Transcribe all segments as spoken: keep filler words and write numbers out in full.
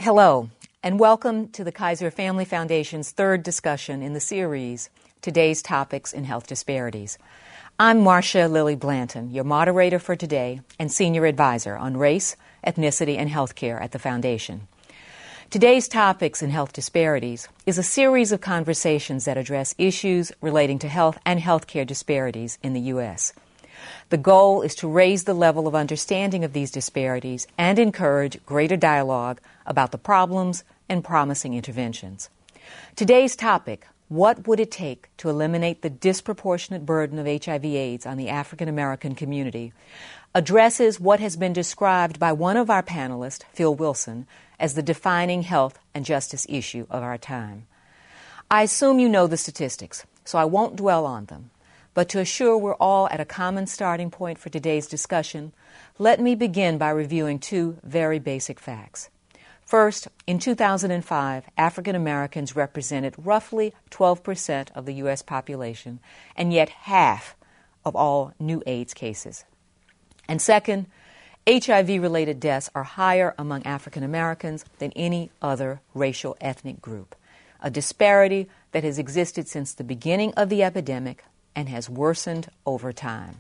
Hello, and welcome to the Kaiser Family Foundation's third discussion in the series, Today's Topics in Health Disparities. I'm Marcia Lilly Blanton, your moderator for today and senior advisor on race, ethnicity, and healthcare at the Foundation. Today's Topics in Health Disparities is a series of conversations that address issues relating to health and healthcare disparities in the U S. The goal is to raise the level of understanding of these disparities and encourage greater dialogue about the problems and promising interventions. Today's topic, what would it take to eliminate the disproportionate burden of H I V AIDS on the African American community, addresses what has been described by one of our panelists, Phil Wilson, as the defining health and justice issue of our time. I assume you know the statistics, so I won't dwell on them. But to assure we're all at a common starting point for today's discussion, let me begin by reviewing two very basic facts. First, in two thousand five, African Americans represented roughly twelve percent of the U S population, and yet half of all new AIDS cases. And second, H I V-related deaths are higher among African Americans than any other racial ethnic group, a disparity that has existed since the beginning of the epidemic and has worsened over time.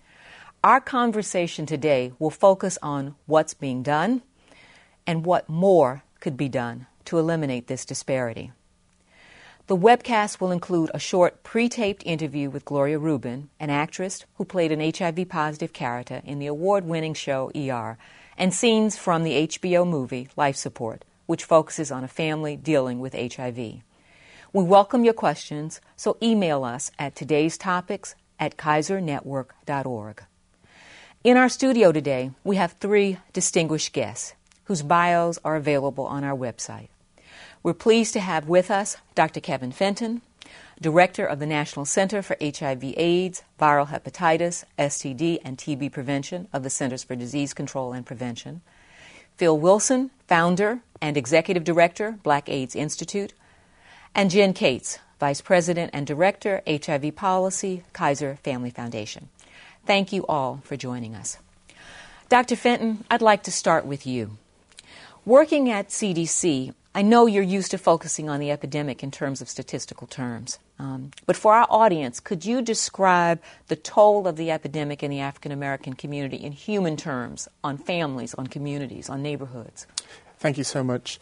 Our conversation today will focus on what's being done and what more could be done to eliminate this disparity. The webcast will include a short pre-taped interview with Gloria Rubin, an actress who played an H I V-positive character in the award-winning show E R, and scenes from the H B O movie Life Support, which focuses on a family dealing with H I V. We welcome your questions, so email us at todaystopics at kaiser network dot org. In our studio today, we have three distinguished guests whose bios are available on our website. We're pleased to have with us Doctor Kevin Fenton, Director of the National Center for H I V AIDS, Viral Hepatitis, S T D, and T B Prevention of the Centers for Disease Control and Prevention, Phil Wilson, Founder and Executive Director, Black AIDS Institute, and Jen Cates, Vice President and Director, H I V Policy, Kaiser Family Foundation. Thank you all for joining us. Doctor Fenton, I'd like to start with you. Working at C D C, I know you're used to focusing on the epidemic in terms of statistical terms. Um, but for our audience, could you describe the toll of the epidemic in the African American community in human terms, on families, on communities, on neighborhoods? Thank you so much.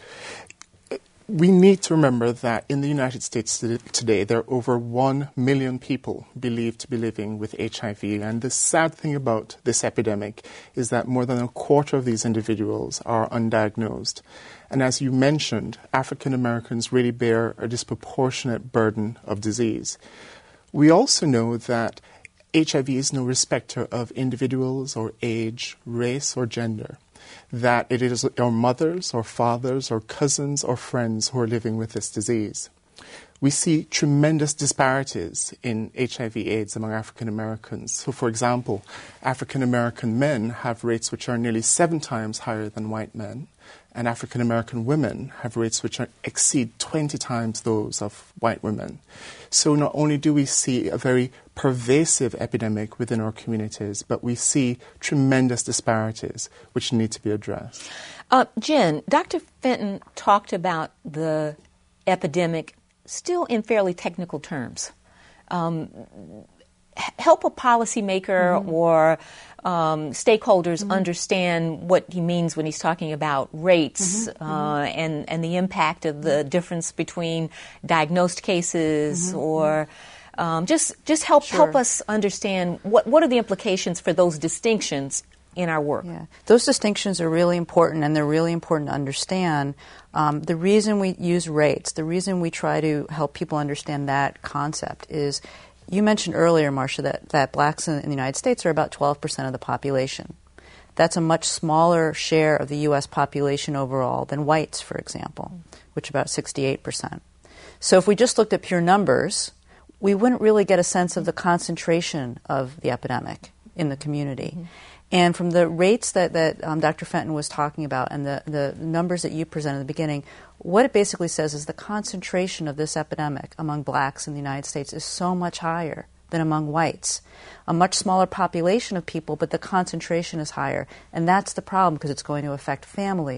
We need to remember that in the United States today, there are over one million people believed to be living with H I V. And the sad thing about this epidemic is that more than a quarter of these individuals are undiagnosed. And as you mentioned, African Americans really bear a disproportionate burden of disease. We also know that H I V is no respecter of individuals or age, race, or gender. That it is our mothers or fathers or cousins or friends who are living with this disease. We see tremendous disparities in H I V AIDS among African Americans. So, for example, African American men have rates which are nearly seven times higher than white men, and African American women have rates which are, exceed twenty times those of white women. So not only do we see a very pervasive epidemic within our communities, but we see tremendous disparities which need to be addressed. Uh, Jen, Doctor Fenton talked about the epidemic still in fairly technical terms. Um, help a policymaker mm-hmm. or um, stakeholders mm-hmm. understand what he means when he's talking about rates mm-hmm. Uh, mm-hmm. and, and the impact of the difference between diagnosed cases mm-hmm. or um, just just help sure. help us understand what, what are the implications for those distinctions in our work. Yeah. Those distinctions are really important, and they're really important to understand. Um, the reason we use rates, the reason we try to help people understand that concept is, you mentioned earlier, Marcia, that, that blacks in, in the United States are about twelve percent of the population. That's a much smaller share of the U S population overall than whites, for example, which are about sixty-eight percent. So if we just looked at pure numbers, we wouldn't really get a sense of the concentration of the epidemic in the community. Mm-hmm. And from the rates that, that um, Doctor Fenton was talking about and the, the numbers that you presented at the beginning, what it basically says is the concentration of this epidemic among blacks in the United States is so much higher than among whites. A much smaller population of people, but the concentration is higher. And that's the problem, because it's going to affect families.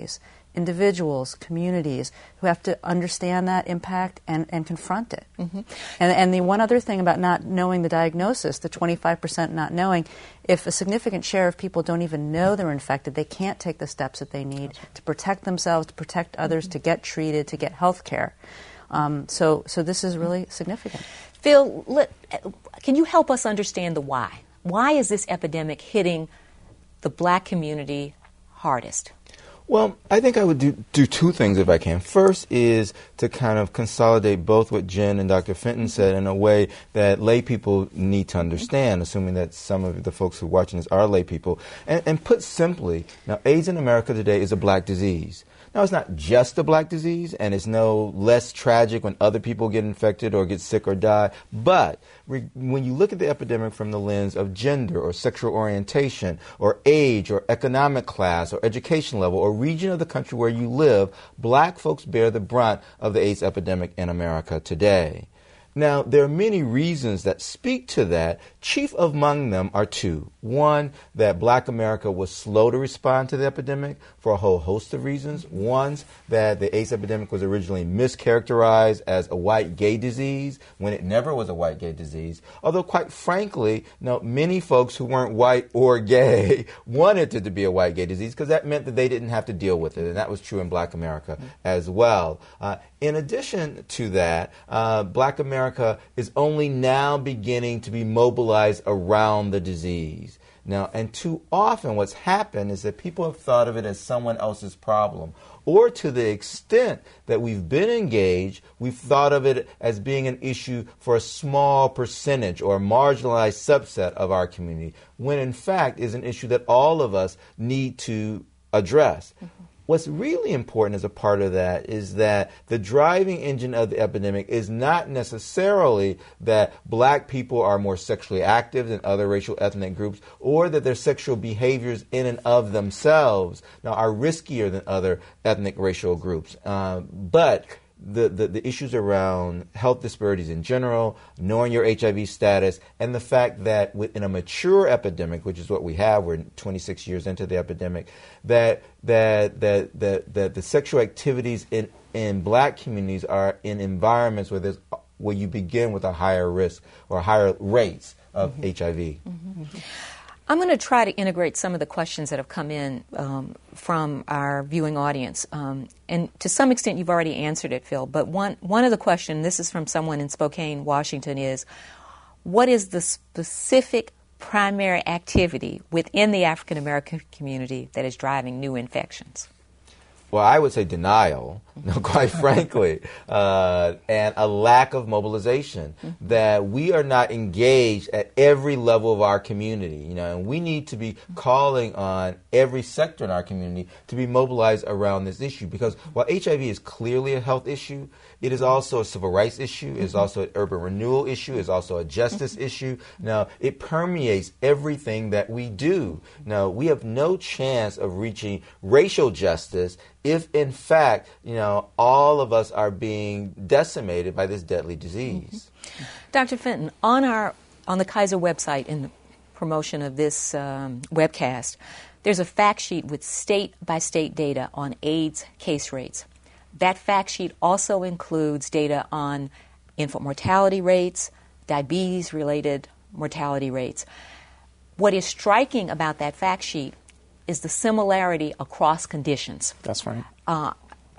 individuals, communities who have to understand that impact and, and confront it. Mm-hmm. And, and the one other thing about not knowing the diagnosis, the twenty-five percent not knowing, if a significant share of people don't even know they're infected, they can't take the steps that they need to protect themselves, to protect others, mm-hmm. to get treated, to get health care. Um, so, so this is really significant. Phil, let, can you help us understand the why? Why is this epidemic hitting the black community hardest? Well, I think I would do, do two things if I can. First is to kind of consolidate both what Jen and Doctor Fenton said in a way that lay people need to understand, assuming that some of the folks who are watching this are lay people. And, and put simply, now AIDS in America today is a black disease. Now, it's not just a black disease, and it's no less tragic when other people get infected or get sick or die. But re- when you look at the epidemic from the lens of gender or sexual orientation or age or economic class or education level or region of the country where you live, black folks bear the brunt of the AIDS epidemic in America today. Now, there are many reasons that speak to that. Chief among them are two. One, that black America was slow to respond to the epidemic for a whole host of reasons. One, that the AIDS epidemic was originally mischaracterized as a white gay disease when it never was a white gay disease. Although, quite frankly, no, many folks who weren't white or gay wanted it to be a white gay disease because that meant that they didn't have to deal with it. And that was true in black America mm-hmm. as well. Uh, in addition to that, uh, black America is only now beginning to be mobilized around the disease. Now, and too often what's happened is that people have thought of it as someone else's problem. Or to the extent that we've been engaged, we've thought of it as being an issue for a small percentage or a marginalized subset of our community, when in fact is an issue that all of us need to address. Mm-hmm. What's really important as a part of that is that the driving engine of the epidemic is not necessarily that black people are more sexually active than other racial ethnic groups or that their sexual behaviors in and of themselves now are riskier than other ethnic racial groups. Uh, but The, the, the issues around health disparities in general, knowing your H I V status, and the fact that within a mature epidemic, which is what we have, we're twenty-six years into the epidemic, that that that that, that the sexual activities in, in black communities are in environments where there's where you begin with a higher risk or higher rates of mm-hmm. H I V. Mm-hmm. I'm going to try to integrate some of the questions that have come in um, from our viewing audience. Um, and to some extent, you've already answered it, Phil. But one, one of the questions, this is from someone in Spokane, Washington, is what is the specific primary activity within the African American community that is driving new infections? Well, I would say denial, no, quite frankly, uh, and a lack of mobilization, mm-hmm. that we are not engaged at every level of our community, you know, and we need to be calling on every sector in our community to be mobilized around this issue, because while H I V is clearly a health issue, it is also a civil rights issue, it is also an urban renewal issue, it is also a justice mm-hmm. issue. Now, it permeates everything that we do. Now, we have no chance of reaching racial justice if, in fact, you know, all of us are being decimated by this deadly disease. Mm-hmm. Doctor Fenton, on our on the Kaiser website, in the promotion of this um, webcast, there's a fact sheet with state-by-state data on AIDS case rates. That fact sheet also includes data on infant mortality rates, diabetes-related mortality rates. What is striking about that fact sheet is the similarity across conditions. That's right. Uh,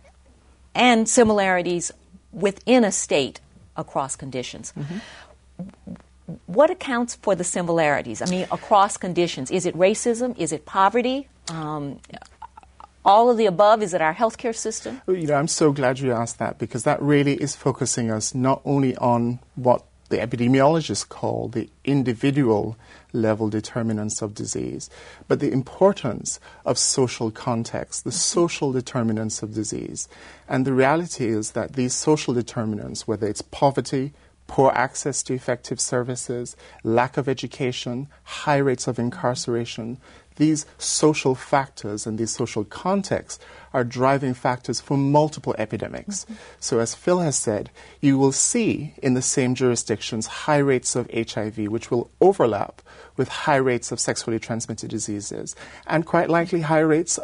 and similarities within a state across conditions. Mm-hmm. What accounts for the similarities? I mean, across conditions. Is it racism? Is it poverty? Um, all of the above? Is it our healthcare system? You know, I'm so glad you asked that, because that really is focusing us not only on what the epidemiologists call the individual level determinants of disease, but the importance of social context, the social determinants of disease. And the reality is that these social determinants, whether it's poverty, poor access to effective services, lack of education, high rates of incarceration, these social factors and these social contexts are driving factors for multiple epidemics. Mm-hmm. So as Phil has said, you will see in the same jurisdictions high rates of H I V, which will overlap with high rates of sexually transmitted diseases, and quite likely high rates of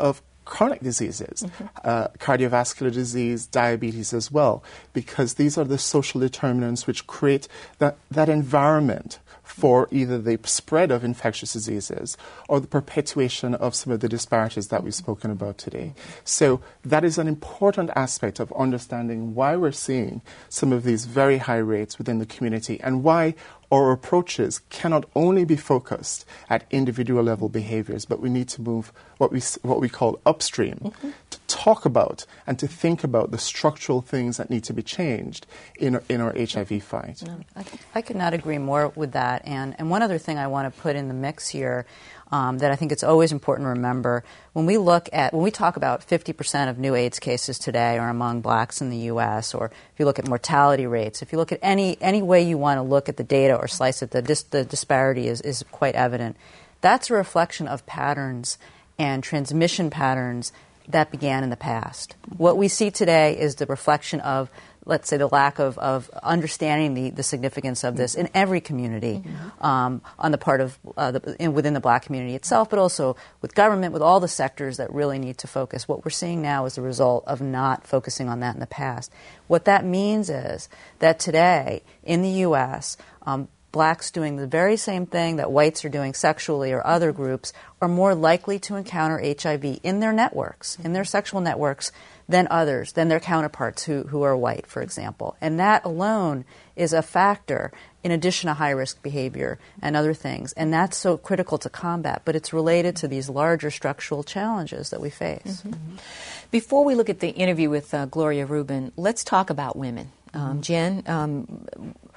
chronic diseases, mm-hmm. uh, cardiovascular disease, diabetes as well, because these are the social determinants which create that, that environment for either the spread of infectious diseases or the perpetuation of some of the disparities that we've spoken about today. So that is an important aspect of understanding why we're seeing some of these very high rates within the community and why our approaches cannot only be focused at individual level behaviors, but we need to move what we what we call upstream mm-hmm. to talk about and to think about the structural things that need to be changed in our, in our H I V fight. No, I, I could not agree more with that. And and one other thing I want to put in the mix here um, that I think it's always important to remember when we look at when we talk about fifty percent of new AIDS cases today are among blacks in the U S, or if you look at mortality rates, if you look at any any way you want to look at the data or slice it, the dis, the disparity is, is quite evident. That's a reflection of patterns and transmission patterns that began in the past. What we see today is the reflection of, let's say, the lack of, of understanding the, the significance of this in every community, mm-hmm. um, on the part of uh, the, in, within the black community itself, but also with government, with all the sectors that really need to focus. What we're seeing now is the result of not focusing on that in the past. What that means is that today in the U S, um, blacks doing the very same thing that whites are doing sexually or other groups are more likely to encounter H I V in their networks, in their sexual networks, than others, than their counterparts who, who are white, for example. And that alone is a factor in addition to high-risk behavior and other things. And that's so critical to combat, but it's related to these larger structural challenges that we face. Mm-hmm. Before we look at the interview with uh, Gloria Rubin, let's talk about women. Um, Jen, um,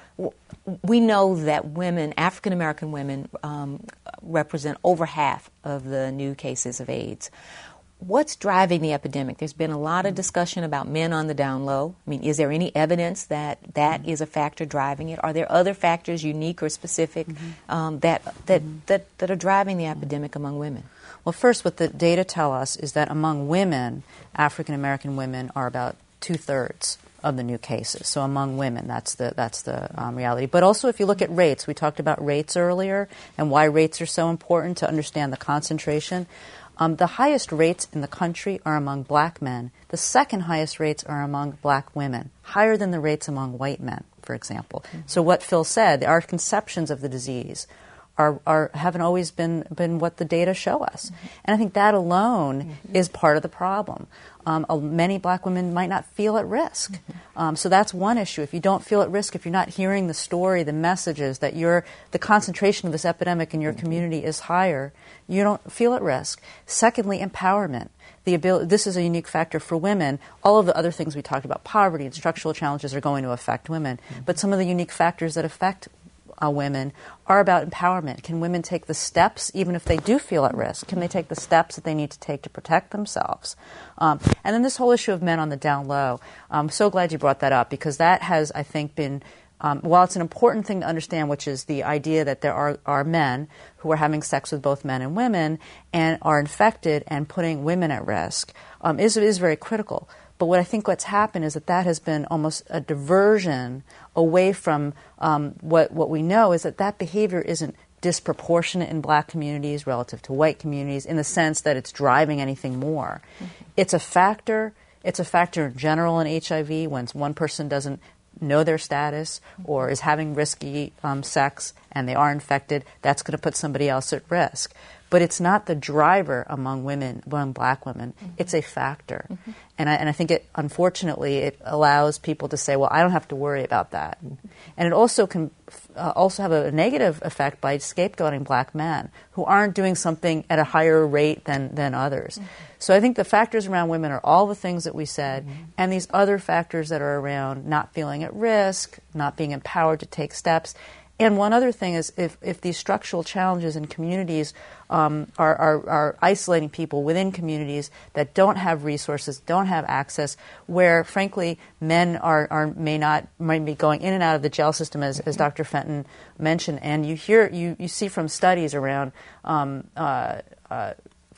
we know that women, African-American women, um, represent over half of the new cases of AIDS. What's driving the epidemic? There's been a lot of discussion about men on the down low. I mean, is there any evidence that that is a factor driving it? Are there other factors, unique or specific, mm-hmm. um, that that, mm-hmm. that that are driving the epidemic among women? Well, first, what the data tell us is that among women, African-American women are about two-thirds of the new cases. So among women, that's the that's the um, reality. But also, if you look at rates, we talked about rates earlier and why rates are so important to understand the concentration. Um, the highest rates in the country are among black men. The second highest rates are among black women, higher than the rates among white men, for example. Mm-hmm. So what Phil said, our conceptions of the disease are, are haven't always been, been what the data show us. Mm-hmm. And I think that alone mm-hmm. is part of the problem. Um, uh, many black women might not feel at risk. Mm-hmm. Um, so that's one issue. If you don't feel at risk, if you're not hearing the story, the messages that you're, the concentration of this epidemic in your mm-hmm. community is higher, you don't feel at risk. Secondly, empowerment. The ability, this is a unique factor for women. All of the other things we talked about, poverty and structural challenges, are going to affect women. Mm-hmm. But some of the unique factors that affect Uh, women are about empowerment. Can women take the steps, even if they do feel at risk? Can they take the steps that they need to take to protect themselves? Um, and then this whole issue of men on the down low. I'm so glad you brought that up, because that has, I think, been, um, while it's an important thing to understand, which is the idea that there are, are men who are having sex with both men and women and are infected and putting women at risk, um, is, is very critical. But what I think what's happened is that that has been almost a diversion away from um, what what we know is that that behavior isn't disproportionate in black communities relative to white communities in the sense that it's driving anything more. Mm-hmm. It's a factor. It's a factor in general in H I V when one person doesn't know their status or is having risky um, sex and they are infected. That's going to put somebody else at risk. But it's not the driver among women, among black women. Mm-hmm. It's a factor. Mm-hmm. And, I, and I think it, unfortunately, it allows people to say, well, I don't have to worry about that. Mm-hmm. And it also can uh, also have a negative effect by scapegoating black men who aren't doing something at a higher rate than, than others. Mm-hmm. So I think the factors around women are all the things that we said, mm-hmm. and these other factors that are around not feeling at risk, not being empowered to take steps. And one other thing is if, if these structural challenges in communities um, are, are, are isolating people within communities that don't have resources, don't have access, where, frankly, men are, are may not might be going in and out of the jail system, as, as Doctor Fenton mentioned. And you hear, you, you see from studies around um, uh, uh,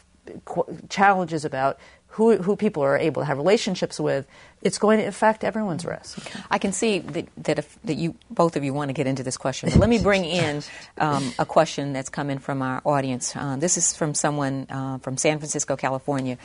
qu- challenges about who, who people are able to have relationships with, it's going to affect everyone's risk. I can see that, that, if, that you both of you want to get into this question. But let me bring in um, a question that's come in from our audience. Uh, this is from someone uh, from San Francisco, California.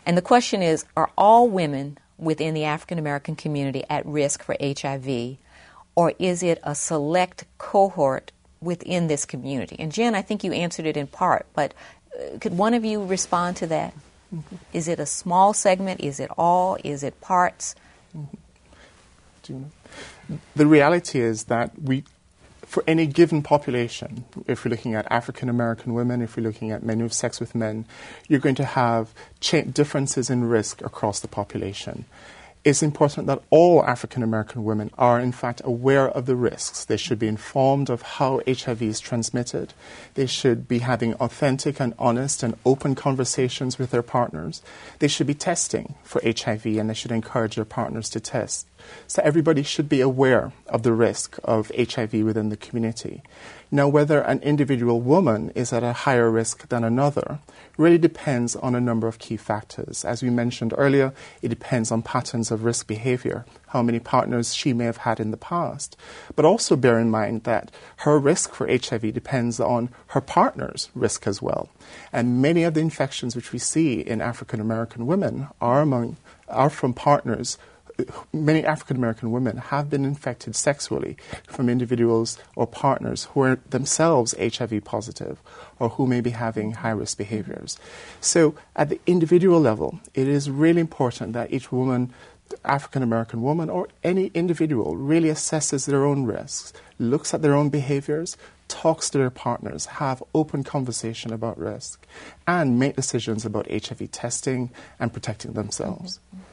And the question is, are all women within the African American community at risk for H I V, or is it a select cohort within this community? And Jen, I think you answered it in part, but uh, could one of you respond to that? Mm-hmm. Is it a small segment? Is it all? Is it parts? Mm-hmm. Do you know? The reality is that we, for any given population, if we're looking at African American women, if we're looking at men who have sex with men, you're going to have cha- differences in risk across the population. It's important that all African American women are, in fact, aware of the risks. They should be informed of how H I V is transmitted. They should be having authentic and honest and open conversations with their partners. They should be testing for H I V, and they should encourage their partners to test. So everybody should be aware of the risk of H I V within the community. Now, whether an individual woman is at a higher risk than another really depends on a number of key factors. As we mentioned earlier, it depends on patterns of risk behavior, how many partners she may have had in the past. But also bear in mind that her risk for H I V depends on her partner's risk as well. And many of the infections which we see in African American women are among are from partners. Many African American women have been infected sexually from individuals or partners who are themselves H I V positive or who may be having high-risk behaviors. So at the individual level, it is really important that each woman, African American woman or any individual, really assesses their own risks, looks at their own behaviors, talks to their partners, have open conversation about risk, and make decisions about H I V testing and protecting themselves. Mm-hmm.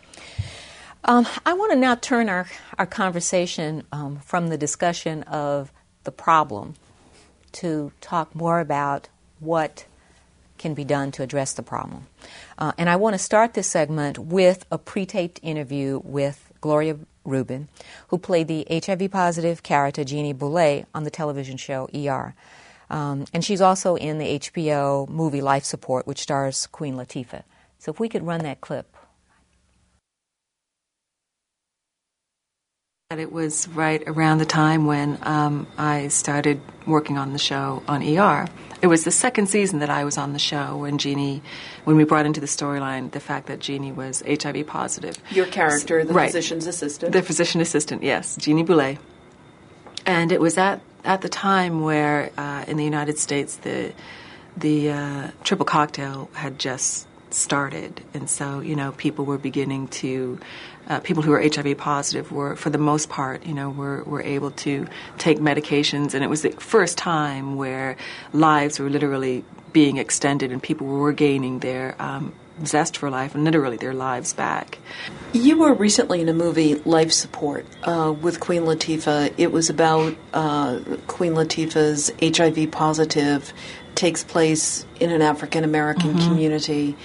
Um, I want to now turn our, our conversation um, from the discussion of the problem to talk more about what can be done to address the problem. Uh, and I want to start this segment with a pre-taped interview with Gloria Rubin, who played the H I V-positive character Jeannie Boulay on the television show E R. Um, and she's also in the H B O movie Life Support, which stars Queen Latifah. So if we could run that clip. It was right around the time when um, I started working on the show on E R. It was the second season that I was on the show when Jeannie, when we brought into the storyline the fact that Jeannie was H I V positive. Your character, the right. physician's assistant. The physician assistant, yes, Jeannie Boulay. And it was at, at the time where uh, in the United States the the uh, triple cocktail had just started, and so you know people were beginning to. Uh, people who were H I V positive were, for the most part, you know, were, were able to take medications, and it was the first time where lives were literally being extended and people were gaining their um, zest for life and literally their lives back. You were recently in a movie, Life Support, uh, with Queen Latifah. It was about uh, Queen Latifah's H I V positive, takes place in an African American mm-hmm. community.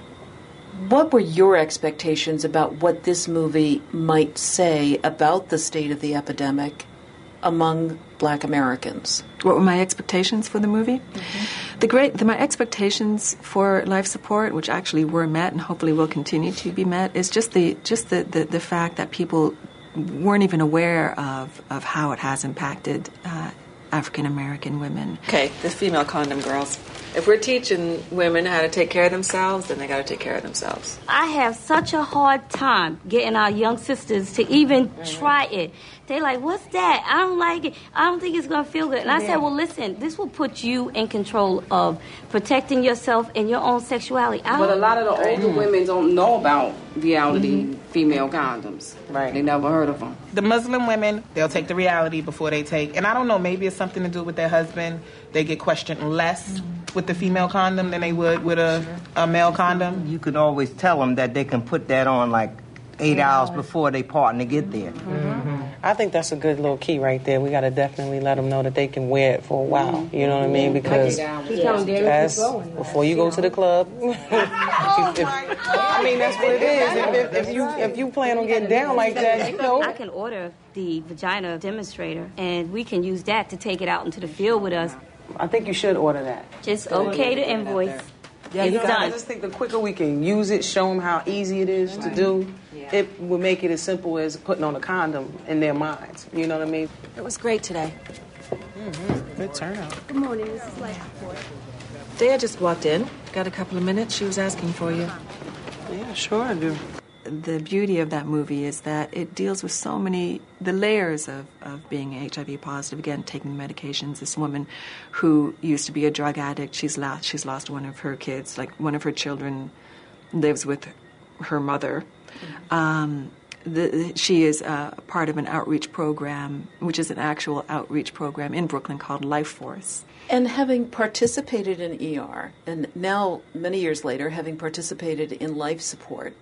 What were your expectations about what this movie might say about the state of the epidemic among Black Americans? What were my expectations for the movie? Mm-hmm. The great, the, my expectations for Life Support, which actually were met and hopefully will continue to be met, is just the just the, the, the fact that people weren't even aware of, of how it has impacted uh, African American women. Okay, the female condom girls. If we're teaching women how to take care of themselves, then they got to take care of themselves. I have such a hard time getting our young sisters to even mm-hmm. try it. They like, what's that? I don't like it. I don't think it's going to feel good. And I said, well, listen, this will put you in control of protecting yourself and your own sexuality. I but a lot of the older mm. women don't know about reality mm-hmm. female condoms. Right. They never heard of them. The Muslim women, they'll take the reality before they take. And I don't know, maybe it's something to do with their husband. They get questioned less mm-hmm. with the female condom than they would with a, sure. a male condom. You could always tell them that they can put that on like eight yeah. hours before they partner get there. Mm-hmm. I think that's a good little key right there. We got to definitely let them know that they can wear it for a while. You know what I mean? Because as, before you go to the club, if, if, I mean, that's what it is. If, if, if you if you plan on getting down like that, you know. I can order the vagina demonstrator, and we can use that to take it out into the field with us. I think you should order that. Just okay to invoice. Yeah, it's done. I just think the quicker we can use it, show them how easy it is to do, yeah. it will make it as simple as putting on a condom in their minds. You know what I mean? It was great today. Mm-hmm. Good turnout. Good morning, Missus Lightfoot. Dea just walked in. Got a couple of minutes. She was asking for you. Yeah, sure I do. The beauty of that movie is that it deals with so many, the layers of, of being H I V positive. Again, taking medications. This woman who used to be a drug addict, she's lost, she's lost one of her kids, like one of her children lives with her mother. Mm-hmm. Um, the, she is uh, part of an outreach program, which is an actual outreach program in Brooklyn called Life Force. And having participated in E R, and now, many years later, having participated in life support,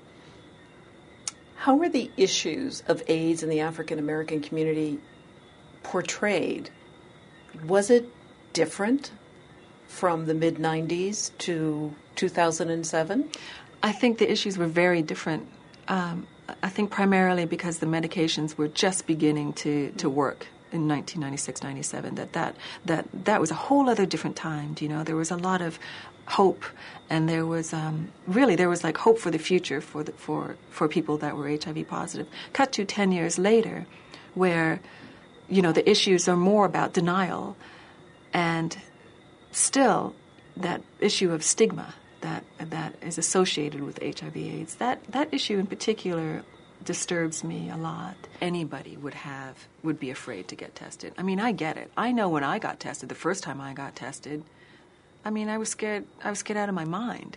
how were the issues of AIDS in the African American community portrayed? Was it different from the mid nineties to two thousand seven? I think the issues were very different. Um, I think primarily because the medications were just beginning to, to work in nineteen ninety-six, ninety-seven, that that, that that was a whole other different time. You know, there was a lot of hope, and there was um, really there was like hope for the future for the, for for people that were H I V positive. Cut to ten years later, where you know the issues are more about denial, and still that issue of stigma that that is associated with H I V/AIDS. That that issue in particular disturbs me a lot. Anybody would have would be afraid to get tested. I mean, I get it. I know when I got tested, the first time I got tested, I mean, I was scared. I was scared out of my mind.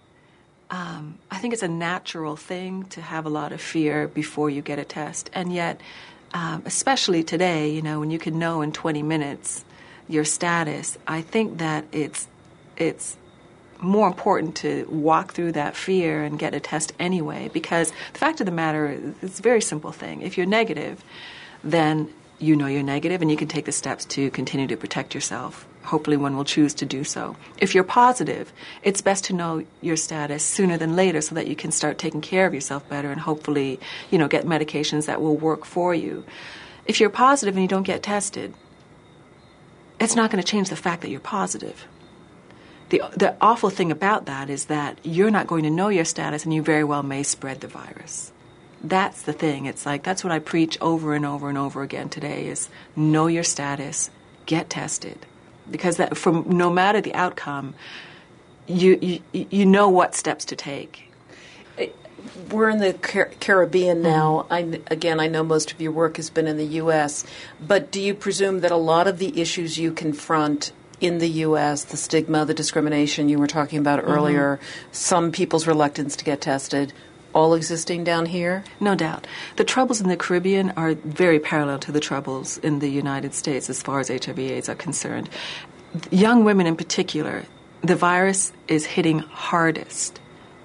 Um, I think it's a natural thing to have a lot of fear before you get a test, and yet, um, especially today, you know, when you can know in twenty minutes your status, I think that it's it's more important to walk through that fear and get a test anyway, because the fact of the matter is it's a very simple thing. If you're negative, then you know you're negative and you can take the steps to continue to protect yourself. Hopefully one will choose to do so. If you're positive, it's best to know your status sooner than later so that you can start taking care of yourself better and hopefully, you know, get medications that will work for you. If you're positive and you don't get tested, it's not going to change the fact that you're positive. The, the awful thing about that is that you're not going to know your status and you very well may spread the virus. That's the thing. It's like, that's what I preach over and over and over again today is know your status, get tested. Because that, from no matter the outcome, you, you, you know what steps to take. We're in the Car- Caribbean now. I, again, I know most of your work has been in the U S, but do you presume that a lot of the issues you confront in the U S, the stigma, the discrimination you were talking about earlier, mm-hmm. some people's reluctance to get tested, all existing down here? No doubt. The troubles in the Caribbean are very parallel to the troubles in the United States as far as H I V AIDS are concerned. Young women in particular, the virus is hitting hardest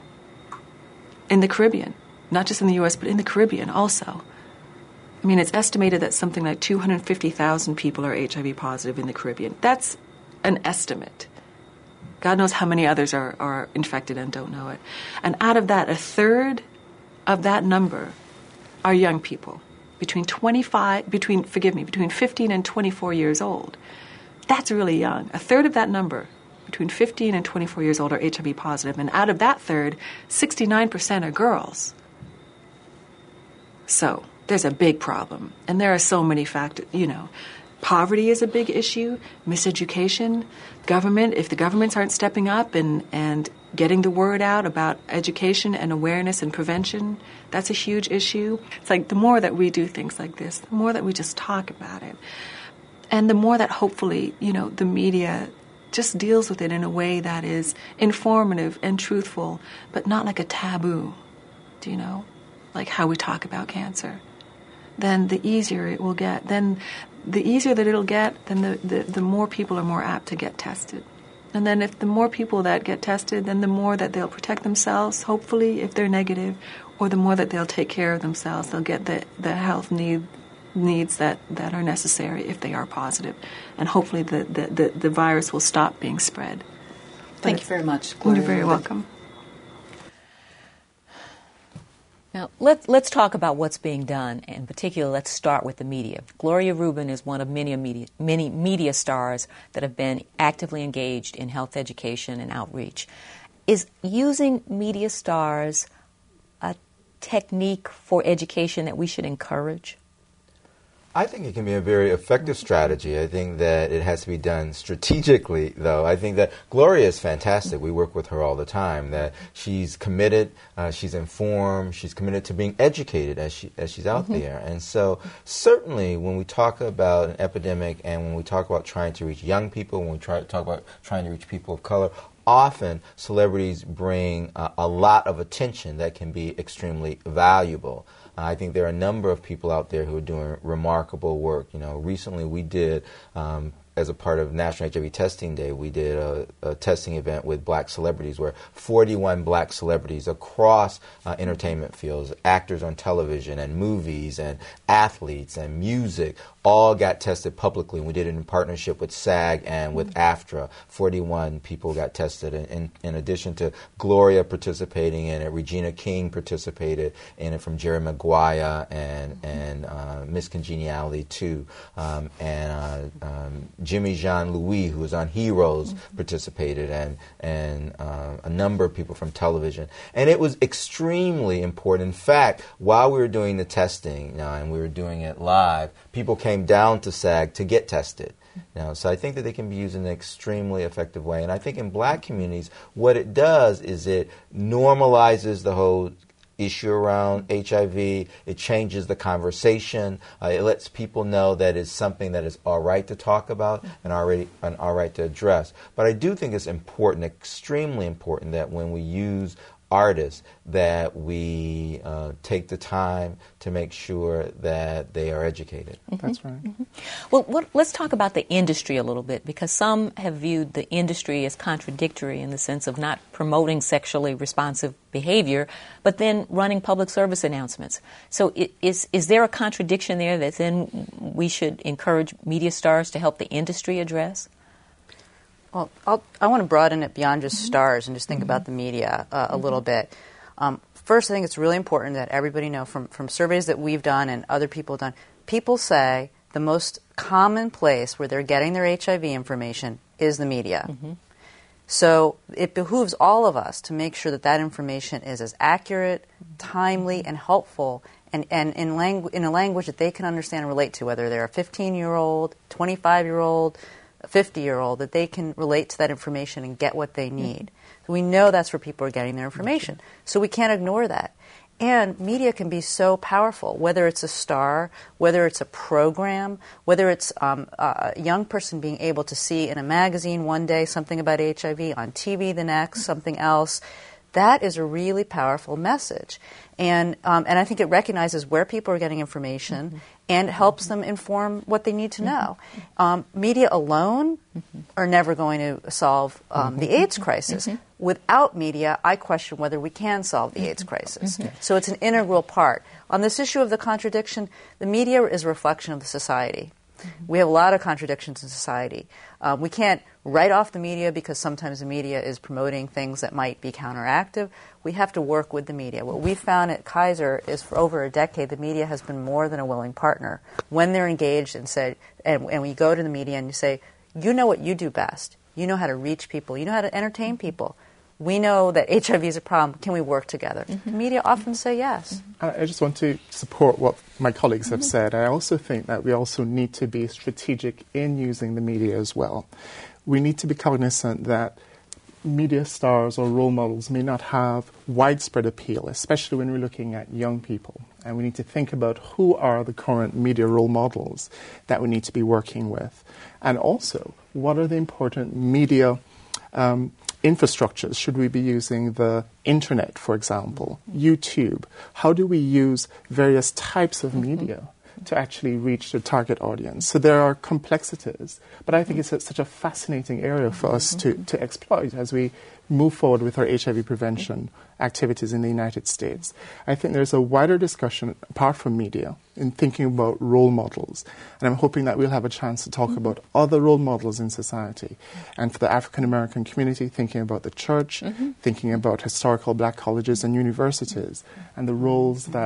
in the Caribbean, not just in the U S, but in the Caribbean also. I mean, it's estimated that something like two hundred fifty thousand people are H I V positive in the Caribbean. That's an estimate. God knows how many others are, are infected and don't know it. And out of that, a third of that number are young people between twenty-five, between, forgive me, between fifteen and twenty-four years old. That's really young. A third of that number, between fifteen and twenty-four years old, are H I V positive. And out of that third, sixty-nine percent are girls. So there's a big problem. And there are so many factors, you know. Poverty is a big issue, miseducation, government, if the governments aren't stepping up and, and getting the word out about education and awareness and prevention, that's a huge issue. It's like the more that we do things like this, the more that we just talk about it, and the more that hopefully, you know, the media just deals with it in a way that is informative and truthful, but not like a taboo, do you know, like how we talk about cancer. Then the easier it will get. Then the easier that it'll get, then the, the, the more people are more apt to get tested. And then if the more people that get tested, then the more that they'll protect themselves, hopefully, if they're negative, or the more that they'll take care of themselves. They'll get the, the health need, needs that, that are necessary if they are positive. And hopefully the, the, the, the virus will stop being spread. Thank you very much, Gloria. You're very welcome. Now, let's, let's talk about what's being done. In particular, let's start with the media. Gloria Rubin is one of many media, many media stars that have been actively engaged in health education and outreach. Is using media stars a technique for education that we should encourage? I think it can be a very effective strategy. I think that it has to be done strategically, though. I think that Gloria is fantastic. We work with her all the time. That she's committed, uh, she's informed, she's committed to being educated as she as she's out mm-hmm. there. And so, certainly, when we talk about an epidemic and when we talk about trying to reach young people, when we try to talk about trying to reach people of color, often celebrities bring uh, a lot of attention that can be extremely valuable. I think there are a number of people out there who are doing remarkable work. You know, recently we did, um, as a part of National H I V Testing Day, we did a, a testing event with black celebrities where forty-one black celebrities across uh, entertainment fields, actors on television and movies and athletes and music, all got tested publicly. And we did it in partnership with SAG and with AFTRA. forty-one people got tested. In, in, in addition to Gloria participating in it, Regina King participated in it from Jerry Maguire and, and uh, Miss Congeniality too. Um, and uh, um, Jimmy Jean-Louis, who was on Heroes, mm-hmm. participated, and, and uh, a number of people from television. And it was extremely important. In fact, while we were doing the testing, you know, and we were doing it live, people came down to SAG to get tested. You know, so I think that they can be used in an extremely effective way. And I think in black communities, what it does is it normalizes the whole issue around H I V. It changes the conversation. Uh, it lets people know that it's something that is all right to talk about and already and all right to address. But I do think it's important, extremely important, that when we use artists, that we uh, take the time to make sure that they are educated. Mm-hmm. That's right. Mm-hmm. Well, what, let's talk about the industry a little bit, because some have viewed the industry as contradictory in the sense of not promoting sexually responsive behavior, but then running public service announcements. So it, is, is there a contradiction there that then we should encourage media stars to help the industry address? Well, I'll, I want to broaden it beyond just stars and just think mm-hmm. about the media uh, a mm-hmm. little bit. Um, first, I think it's really important that everybody know from, from surveys that we've done and other people have done, people say the most common place where they're getting their H I V information is the media. Mm-hmm. So it behooves all of us to make sure that that information is as accurate, timely, and helpful, and, and in, langu- in a language that they can understand and relate to, whether they're a fifteen-year-old, twenty-five-year-old, a fifty-year-old, that they can relate to that information and get what they need. Mm-hmm. So we know that's where people are getting their information. Mm-hmm. So we can't ignore that. And media can be so powerful, whether it's a star, whether it's a program, whether it's um, a young person being able to see in a magazine one day something about H I V, on T V the next, something else. That is a really powerful message. And um, and I think it recognizes where people are getting information mm-hmm. and helps them inform what they need to know. Mm-hmm. Um, media alone mm-hmm. are never going to solve um, mm-hmm. the AIDS crisis. Mm-hmm. Without media, I question whether we can solve the mm-hmm. AIDS crisis. Mm-hmm. So it's an integral part. On this issue of the contradiction, the media is a reflection of the society. Mm-hmm. We have a lot of contradictions in society. Uh, we can't write off the media because sometimes the media is promoting things that might be counteractive. We have to work with the media. What we found at Kaiser is for over a decade, the media has been more than a willing partner. When they're engaged and said, and, and we go to the media and you say, you know what you do best. You know how to reach people. You know how to entertain people. We know that H I V is a problem. Can we work together? Mm-hmm. The media often say yes. I just want to support what my colleagues mm-hmm. have said. I also think that we also need to be strategic in using the media as well. We need to be cognizant that media stars or role models may not have widespread appeal, especially when we're looking at young people. And we need to think about who are the current media role models that we need to be working with. And also, what are the important media um, infrastructures? Should we be using the internet, for example, YouTube? How do we use various types of media to actually reach the target audience? So there are complexities, but I think it's a, such a fascinating area for us to, to exploit as we move forward with our H I V prevention activities in the United States. I think there's a wider discussion, apart from media, in thinking about role models. And I'm hoping that we'll have a chance to talk mm-hmm. about other role models in society. And for the African American community, thinking about the church, mm-hmm. thinking about historical black colleges and universities, and the roles that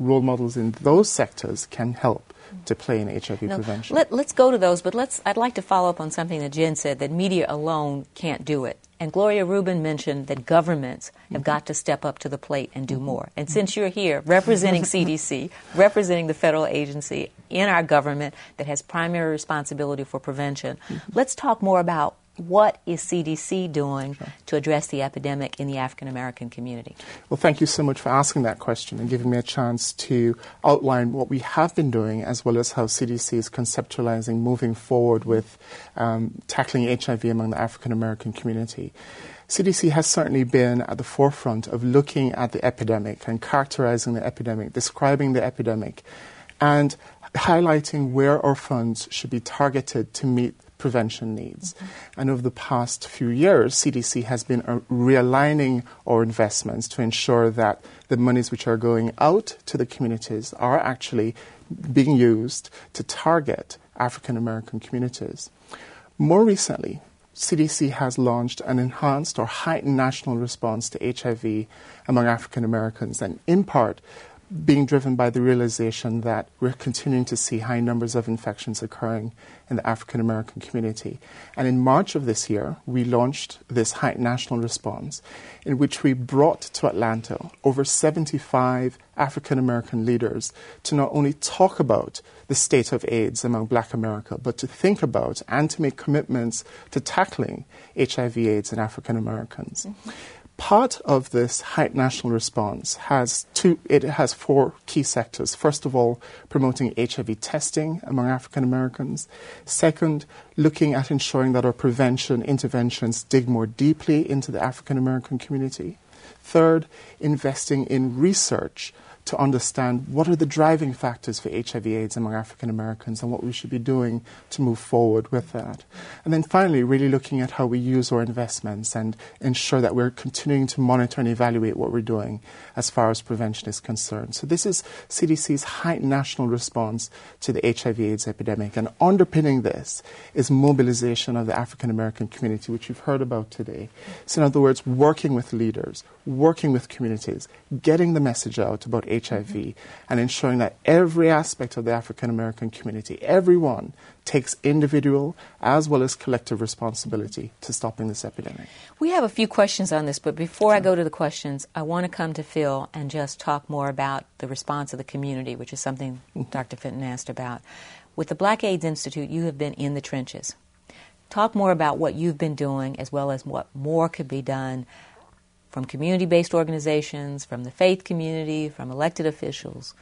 role models in those sectors can help to play in H I V now, prevention. Let, let's go to those, but let's. I'd like to follow up on something that Jen said, that media alone can't do it. And Gloria Rubin mentioned that governments have got to step up to the plate and do more. And since you're here representing C D C, representing the federal agency in our government that has primary responsibility for prevention, let's talk more about what is C D C doing sure. to address the epidemic in the African American community? Well, thank you so much for asking that question and giving me a chance to outline what we have been doing, as well as how C D C is conceptualizing moving forward with um, tackling H I V among the African American community. C D C has certainly been at the forefront of looking at the epidemic and characterizing the epidemic, describing the epidemic, and highlighting where our funds should be targeted to meet prevention needs. Mm-hmm. And over the past few years, C D C has been uh, realigning our investments to ensure that the monies which are going out to the communities are actually being used to target African American communities. More recently, C D C has launched an enhanced or heightened national response to H I V among African Americans, and in part being driven by the realization that we're continuing to see high numbers of infections occurring in the African American community. And in March of this year, we launched this heightened national response in which we brought to Atlanta over seventy-five African American leaders to not only talk about the state of AIDS among Black America, but to think about and to make commitments to tackling H I V AIDS in African Americans. Mm-hmm. Part of this heightened national response has two, it has four key sectors. First of all, promoting H I V testing among African Americans. Second, looking at ensuring that our prevention interventions dig more deeply into the African American community. Third, investing in research to understand what are the driving factors for H I V AIDS among African Americans and what we should be doing to move forward with that. And then finally, really looking at how we use our investments and ensure that we're continuing to monitor and evaluate what we're doing as far as prevention is concerned. So this is C D C's heightened national response to the H I V AIDS epidemic. And underpinning this is mobilization of the African American community, which you've heard about today. So in other words, working with leaders, working with communities, getting the message out about H I V, mm-hmm. and ensuring that every aspect of the African American community, everyone, takes individual as well as collective responsibility to stopping this epidemic. We have a few questions on this, but before sure. I go to the questions, I want to come to Phil and just talk more about the response of the community, which is something mm-hmm. Doctor Fenton asked about. With the Black AIDS Institute, you have been in the trenches. Talk more about what you've been doing, as well as what more could be done from community-based organizations, from the faith community, from elected officials.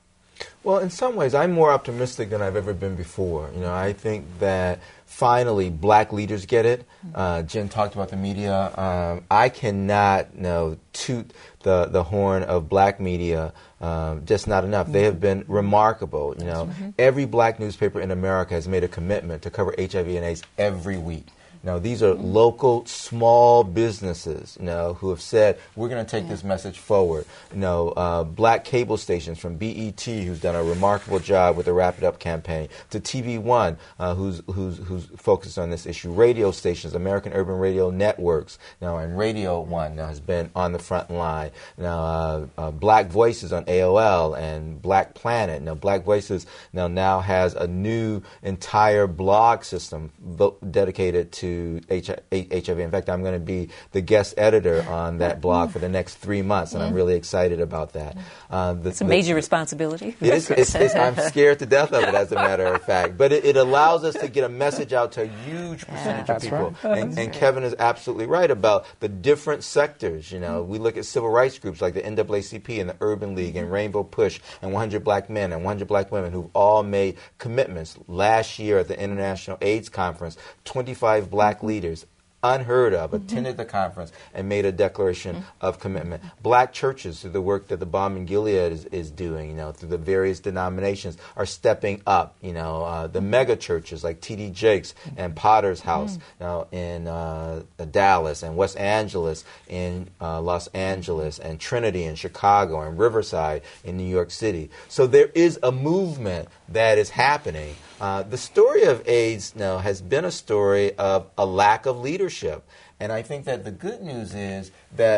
Well, in some ways, I'm more optimistic than I've ever been before. You know, I think that finally Black leaders get it. Uh, Jen talked about the media. Um, I cannot, you know, toot the, the horn of Black media. Um, just not enough. Mm-hmm. They have been remarkable. You know, mm-hmm. every Black newspaper in America has made a commitment to cover H I V and AIDS every week. Now, these are local, small businesses, you know, who have said, we're going to take yeah. this message forward. You know, uh, Black cable stations from B E T, who's done a remarkable job with the Wrap It Up campaign, to T V One, uh, who's, who's, who's focused on this issue. Radio stations, American Urban Radio Networks, now, and Radio One now has been on the front line. Now, uh, uh, Black Voices on A O L and Black Planet. Now, Black Voices now, now has a new entire blog system vo- dedicated to H I V. In fact, I'm going to be the guest editor on that blog for the next three months, and mm-hmm. I'm really excited about that. Uh, the, it's a the, major responsibility. It is, it's, it's, I'm scared to death of it, as a matter of fact. But it, it allows us to get a message out to a huge percentage yeah, of people. Right. And, and Kevin is absolutely right about the different sectors. You know, we look at civil rights groups like the N double A C P and the Urban League and Rainbow Push and one hundred Black Men and one hundred Black Women, who've all made commitments. Last year at the International AIDS Conference, twenty-five Black Black leaders, unheard of, mm-hmm. attended the conference and made a declaration mm-hmm. of commitment. Black churches, through the work that the Balm in Gilead is, is doing, you know, through the various denominations, are stepping up. You know, uh, the mega churches like T D Jakes and Potter's House, mm-hmm. you know, in uh, Dallas and West Angeles in uh, Los Angeles, and Trinity in Chicago, and Riverside in New York City. So there is a movement that is happening. Uh, the story of AIDS now has been a story of a lack of leadership. And I think that the good news is that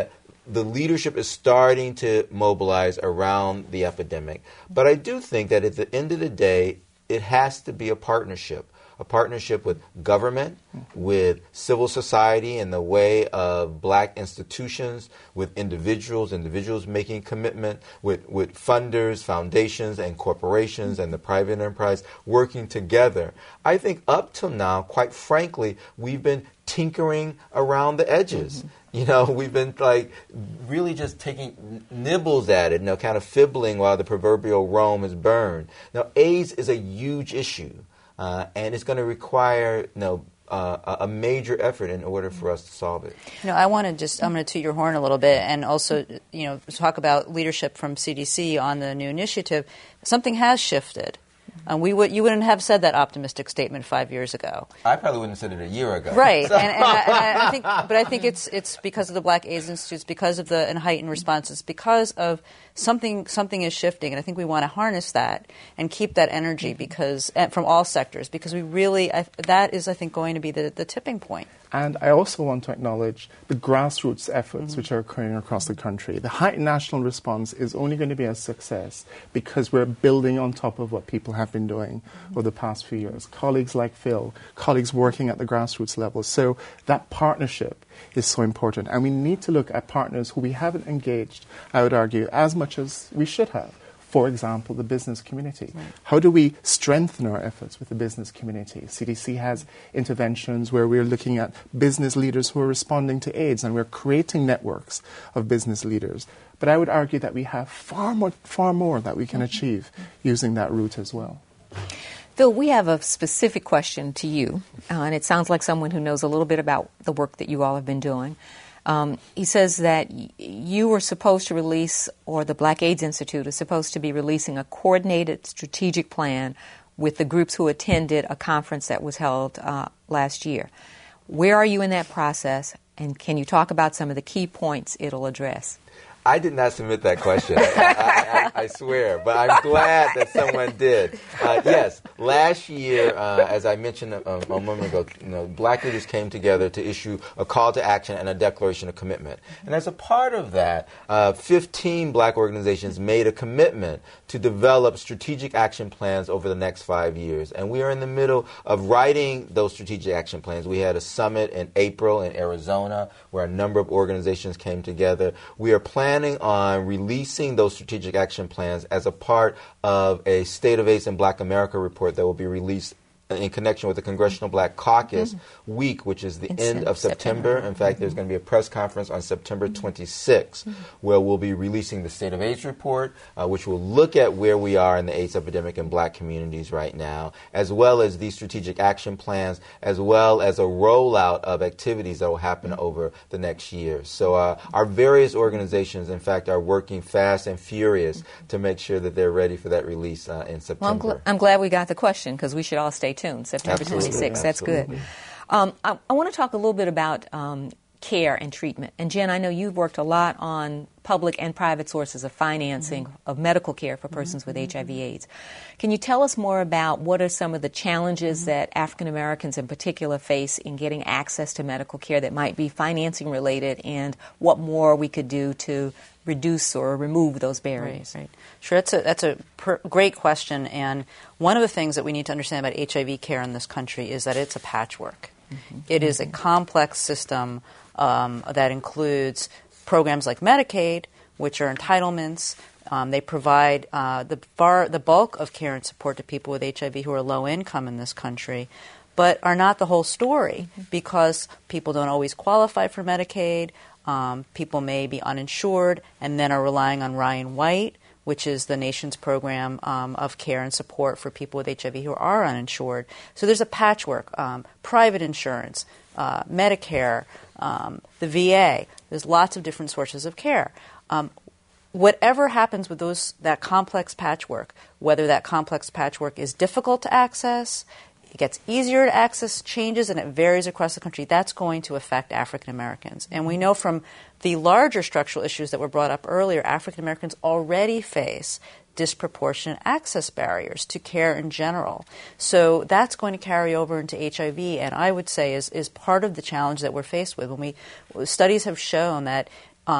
the leadership is starting to mobilize around the epidemic. But I do think that at the end of the day, it has to be a partnership. A partnership with government, with civil society in the way of black institutions, with individuals, individuals making commitment, with, with funders, foundations, and corporations and the private enterprise working together. I think up till now, quite frankly, we've been tinkering around the edges. Mm-hmm. You know, we've been like really just taking nibbles at it, you know, kind of fibbling while the proverbial Rome is burned. Now, AIDS is a huge issue. Uh, and it's going to require, you know, uh, a major effort in order for us to solve it. You know, I want to just, I'm going to toot your horn a little bit and also, you know, talk about leadership from C D C on the new initiative. Something has shifted. Um, we would, you wouldn't have said that optimistic statement five years ago. I probably wouldn't have said it a year ago. Right, so. and, and, I, and I think, but I think it's it's because of the Black AIDS Institute, it's because of the and heightened responses, because of something something is shifting, and I think we want to harness that and keep that energy because from all sectors, because we really I, that is I think going to be the, the tipping point. And I also want to acknowledge the grassroots efforts mm-hmm. which are occurring across the country. The heightened national response is only going to be a success because we're building on top of what people have been doing mm-hmm. over the past few years. Colleagues like Phil, colleagues working at the grassroots level. So that partnership is so important. And we need to look at partners who we haven't engaged, I would argue, as much as we should have. For example, the business community. Right. How do we strengthen our efforts with the business community? C D C has interventions where we're looking at business leaders who are responding to AIDS, and we're creating networks of business leaders. But I would argue that we have far more, far more that we can achieve using that route as well. Phil, we have a specific question to you, uh, and it sounds like someone who knows a little bit about the work that you all have been doing. Um, he says that y- you were supposed to release, or the Black AIDS Institute is supposed to be releasing a coordinated strategic plan with the groups who attended a conference that was held uh, last year. Where are you in that process, and can you talk about some of the key points it'll address? I did not submit that question. I, I, I, I swear, but I'm glad that someone did. Uh, yes, last year, uh, as I mentioned a, a moment ago, you know, Black leaders came together to issue a call to action and a declaration of commitment. And as a part of that, uh, fifteen Black organizations made a commitment to develop strategic action plans over the next five years. And we are in the middle of writing those strategic action plans. We had a summit in April in Arizona where a number of organizations came together. We are planning planning on releasing those strategic action plans as a part of a State of AIDS in Black America report that will be released in connection with the Congressional Black Caucus mm-hmm. Week, which is the in end of September. September. In fact, mm-hmm. there's going to be a press conference on September twenty-sixth mm-hmm. where we'll be releasing the State of AIDS report, uh, which will look at where we are in the AIDS epidemic in Black communities right now, as well as these strategic action plans, as well as a rollout of activities that will happen mm-hmm. over the next year. So uh, our various organizations, in fact, are working fast and furious mm-hmm. to make sure that they're ready for that release uh, in September. Well, I'm, gl- I'm glad we got the question, because we should all stay tuned. September Absolutely. twenty-sixth. That's Absolutely. good. Um, I, I want to talk a little bit about um, care and treatment. And Jen, I know you've worked a lot on public and private sources of financing mm-hmm. of medical care for persons mm-hmm. with H I V AIDS. Can you tell us more about what are some of the challenges mm-hmm. that African Americans in particular face in getting access to medical care that might be financing related, and what more we could do to reduce or remove those barriers? Right, right. Sure, that's a, that's a per- great question. And one of the things that we need to understand about H I V care in this country is that it's a patchwork. Mm-hmm. It is a complex system um, that includes programs like Medicaid, which are entitlements. Um, they provide uh, the, bar, the bulk of care and support to people with H I V who are low income in this country, but are not the whole story because people don't always qualify for Medicaid. Um, people may be uninsured and then are relying on Ryan White, which is the nation's program um, of care and support for people with H I V who are uninsured. So there's a patchwork, um, private insurance, uh, Medicare, um, the V A. There's lots of different sources of care. Um, whatever happens with those that complex patchwork, whether that complex patchwork is difficult to access, it gets easier to access, changes, and it varies across the country, that's going to affect African Americans. And we know from the larger structural issues that were brought up earlier, African Americans already face disproportionate access barriers to care in general. So that's going to carry over into H I V, and I would say is, is part of the challenge that we're faced with. When we studies have shown that um,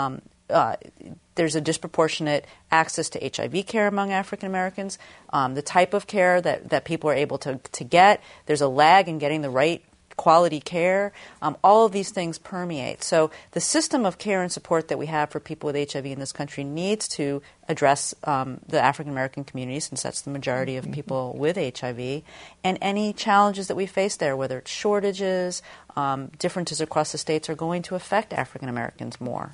uh, there's a disproportionate access to H I V care among African Americans. Um, the type of care that, that people are able to, to get, there's a lag in getting the right quality care. Um, all of these things permeate. So the system of care and support that we have for people with H I V in this country needs to address um, the African American community, since that's the majority of people with H I V, and any challenges that we face there, whether it's shortages, um, differences across the states, are going to affect African Americans more.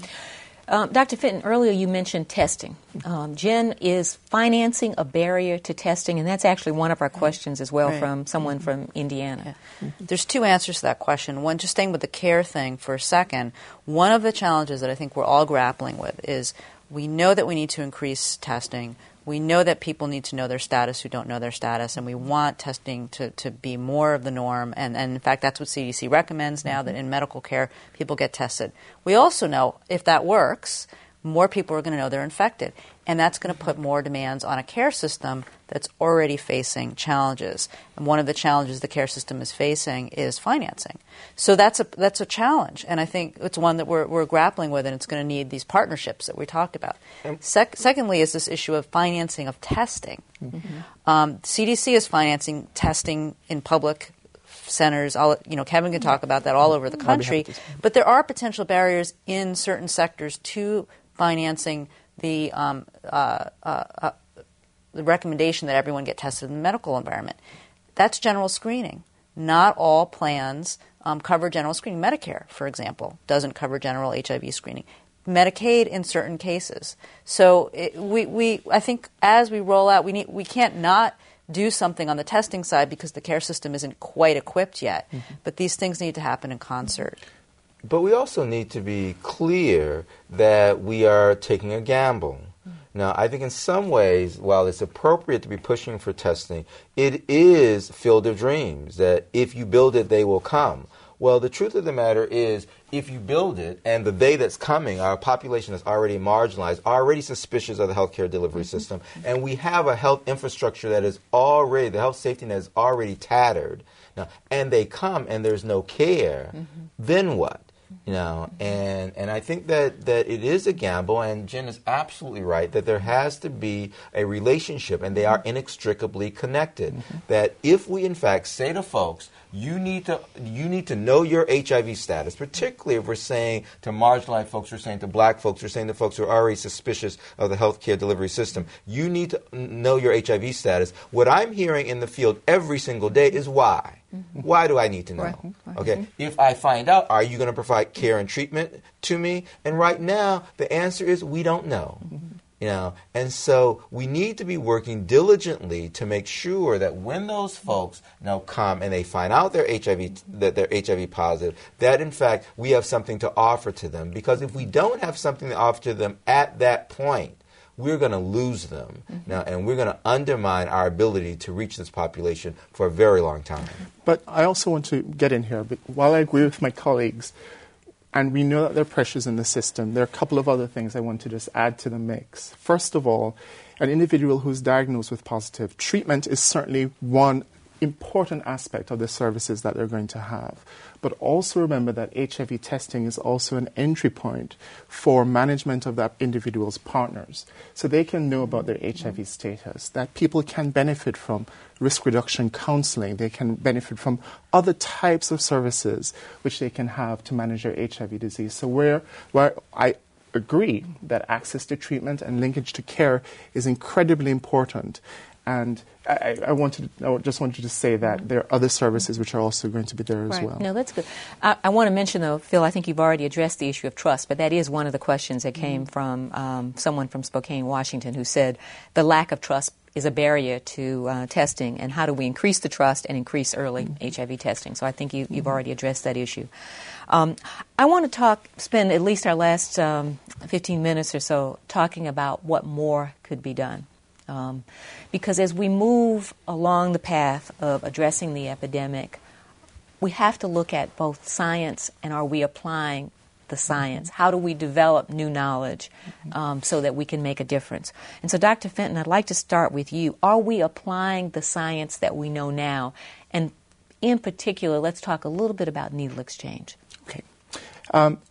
Um, Doctor Fenton, earlier you mentioned testing. Um, Jen is financing a barrier to testing, and that's actually one of our questions as well right. from someone from Indiana. Yeah. Mm-hmm. There's two answers to that question. One, just staying with the care thing for a second, one of the challenges that I think we're all grappling with is we know that we need to increase testing. We know that people need to know their status who don't know their status, and we want testing to, to be more of the norm. And, and, in fact, that's what C D C recommends now, that in medical care, people get tested. We also know if that works, more people are going to know they're infected. And that's going to put more demands on a care system that's already facing challenges. And one of the challenges the care system is facing is financing. So that's a that's a challenge. And I think it's one that we're, we're grappling with, and it's going to need these partnerships that we talked about. Sec- secondly is this issue of financing of testing. Mm-hmm. Um, C D C is financing testing in public centers. All, you know, Kevin can talk about that all over the country. But there are potential barriers in certain sectors to financing the um, uh, uh, uh, the recommendation that everyone get tested in the medical environment. That's general screening. Not all plans um, cover general screening. Medicare, for example, doesn't cover general H I V screening. Medicaid in certain cases. So it, we, we, I think as we roll out, we need, we can't not do something on the testing side because the care system isn't quite equipped yet. Mm-hmm. But these things need to happen in concert. But we also need to be clear that we are taking a gamble. Now, I think in some ways, while it's appropriate to be pushing for testing, it is field of dreams, that if you build it, they will come. Well, the truth of the matter is, if you build it, and the day that's coming, our population is already marginalized, already suspicious of the healthcare delivery mm-hmm. system, and we have a health infrastructure that is already, the health safety net is already tattered, now, and they come and there's no care, mm-hmm. then what? You know, and, and I think that, that it is a gamble, and Jen is absolutely right, that there has to be a relationship, and they are inextricably connected. Mm-hmm. That if we, in fact, say to folks, you need to you need to know your H I V status, particularly if we're saying to marginalized folks, we're saying to black folks, we're saying to folks who are already suspicious of the healthcare delivery system, you need to know your H I V status. What I'm hearing in the field every single day is why. Mm-hmm. Why do I need to know? Right. Right. Okay. If I find out, are you going to provide care and treatment to me? And right now, the answer is we don't know. Mm-hmm. You know, and so we need to be working diligently to make sure that when those folks you know come and they find out they're H I V that they're H I V positive, that in fact we have something to offer to them. Because if we don't have something to offer to them at that point, we're going to lose them mm-hmm. now, and we're going to undermine our ability to reach this population for a very long time. But I also want to get in here, but while I agree with my colleagues, and we know that there are pressures in the system, there are a couple of other things I want to just add to the mix. First of all, an individual who's diagnosed with positive, treatment is certainly one important aspect of the services that they're going to have. But also remember that H I V testing is also an entry point for management of that individual's partners. So they can know about their H I V status, that people can benefit from risk reduction counseling, they can benefit from other types of services which they can have to manage their H I V disease. So where, where I agree that access to treatment and linkage to care is incredibly important. And I, I wanted, I just wanted to say that there are other services which are also going to be there as right. well. No, that's good. I, I want to mention, though, Phil, I think you've already addressed the issue of trust, but that is one of the questions that came mm-hmm. from um, someone from Spokane, Washington, who said the lack of trust is a barrier to uh, testing, and how do we increase the trust and increase early mm-hmm. H I V testing? So I think you, you've already addressed that issue. Um, I want to talk, spend at least our last um, fifteen minutes or so talking about what more could be done. Um, because as we move along the path of addressing the epidemic, we have to look at both science and are we applying the science? How do we develop new knowledge um, so that we can make a difference? And so, Doctor Fenton, I'd like to start with you. Are we applying the science that we know now? And in particular, let's talk a little bit about needle exchange. Okay. Um,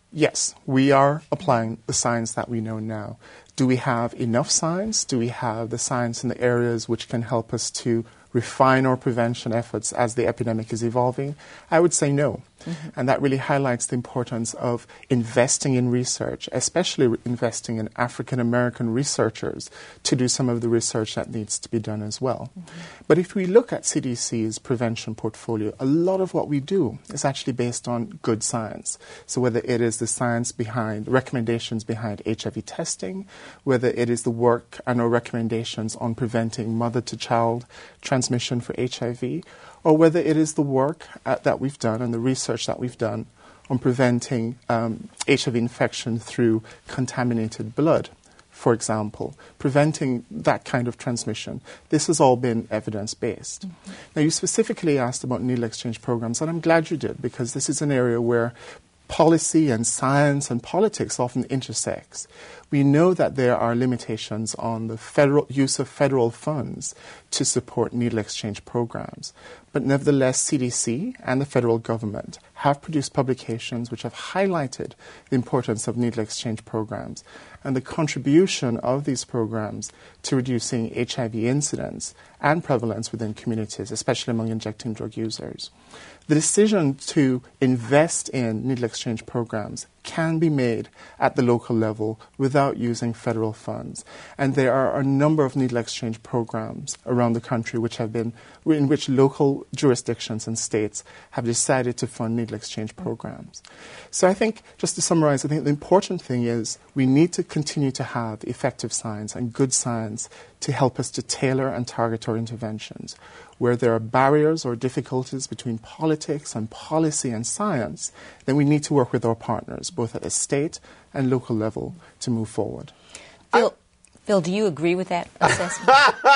Yes, we are applying the science that we know now. Do we have enough science? Do we have the science in the areas which can help us to refine our prevention efforts as the epidemic is evolving? I would say no. Mm-hmm. And that really highlights the importance of investing in research, especially re- investing in African American researchers to do some of the research that needs to be done as well. Mm-hmm. But if we look at C D C's prevention portfolio, a lot of what we do is actually based on good science. So whether it is the science behind, recommendations behind H I V testing, whether it is the work and our recommendations on preventing mother-to-child transmission for H I V, or whether it is the work uh, that we've done and the research that we've done on preventing um, H I V infection through contaminated blood, for example, preventing that kind of transmission. This has all been evidence-based. Mm-hmm. Now, you specifically asked about needle exchange programs, and I'm glad you did, because this is an area where policy and science and politics often intersects. We know that there are limitations on the federal use of federal funds to support needle exchange programs. But nevertheless, C D C and the federal government have produced publications which have highlighted the importance of needle exchange programs and the contribution of these programs to reducing H I V incidence and prevalence within communities, especially among injecting drug users. The decision to invest in needle exchange programs can be made at the local level without using federal funds. And there are a number of needle exchange programs around the country which have been, in which local jurisdictions and states have decided to fund needle exchange programs. So I think, just to summarize, I think the important thing is we need to continue to have effective science and good science to help us to tailor and target our interventions. Where there are barriers or difficulties between politics and policy and science, then we need to work with our partners, both at the state and local level, to move forward. Phil, Phil, do you agree with that assessment?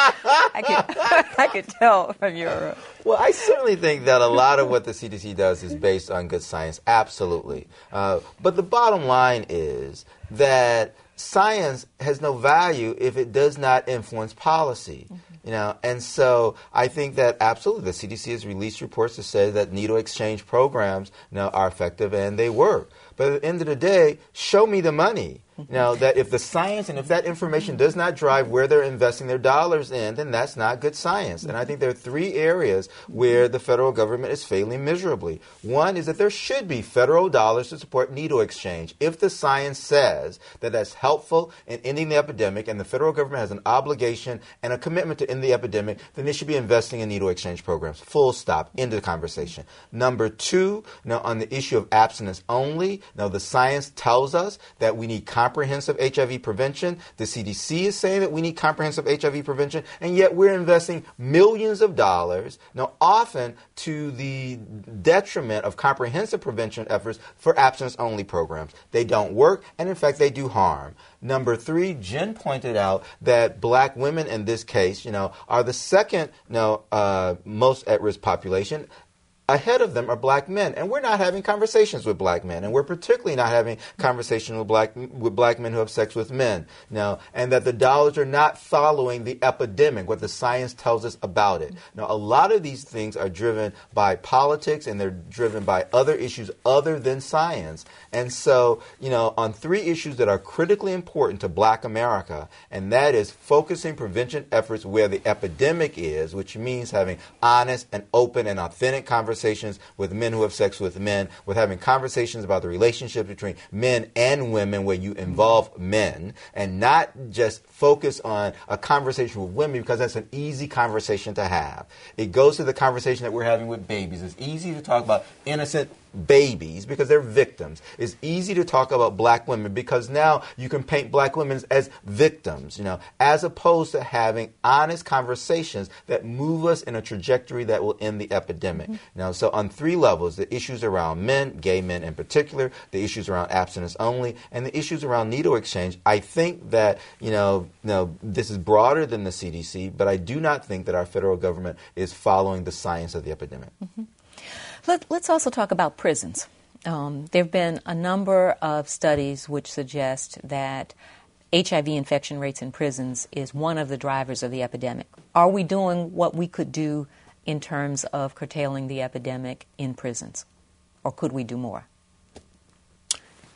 I could, I could tell from your... Well, I certainly think that a lot of what the C D C does is based on good science, absolutely. Uh, but the bottom line is that science has no value if it does not influence policy. Mm-hmm. You know, and so I think that absolutely the C D C has released reports to say that needle exchange programs, you know, are effective and they work. But at the end of the day, show me the money. You know, that if the science and if that information does not drive where they're investing their dollars in, then that's not good science. And I think there are three areas where the federal government is failing miserably. One is that there should be federal dollars to support needle exchange. If the science says that that's helpful in ending the epidemic and the federal government has an obligation and a commitment to end the epidemic, then they should be investing in needle exchange programs. Full stop. End of the conversation. Number two, now on the issue of abstinence only, now the science tells us that we need comprehensive H I V prevention. The C D C is saying that we need comprehensive H I V prevention, and yet we're investing millions of dollars, now often to the detriment of comprehensive prevention efforts for abstinence-only programs. They don't work, and in fact, they do harm. Number three, Jen pointed out that black women in this case, you know, are the second, you know, uh, most at-risk population. Ahead of them are black men, and we're not having conversations with black men, and we're particularly not having conversations with black with black men who have sex with men. Now, and that the dollars are not following the epidemic, what the science tells us about it. Now, a lot of these things are driven by politics, and they're driven by other issues other than science. And so, you know, on three issues that are critically important to black America, and that is focusing prevention efforts where the epidemic is, which means having honest and open and authentic conversations Conversations with men who have sex with men, with having conversations about the relationship between men and women where you involve men, and not just focus on a conversation with women because that's an easy conversation to have. It goes to the conversation that we're having with babies. It's easy to talk about innocent babies because they're victims. It's easy to talk about black women because now you can paint black women as victims, you know, as opposed to having honest conversations that move us in a trajectory that will end the epidemic. Mm-hmm. Now, so on three levels, the issues around men, gay men in particular, the issues around abstinence only, and the issues around needle exchange, I think that, you know, you know, this is broader than the C D C, but I do not think that our federal government is following the science of the epidemic. Mm-hmm. Let, let's also talk about prisons. Um, there have been a number of studies which suggest that H I V infection rates in prisons is one of the drivers of the epidemic. Are we doing what we could do in terms of curtailing the epidemic in prisons? Or could we do more?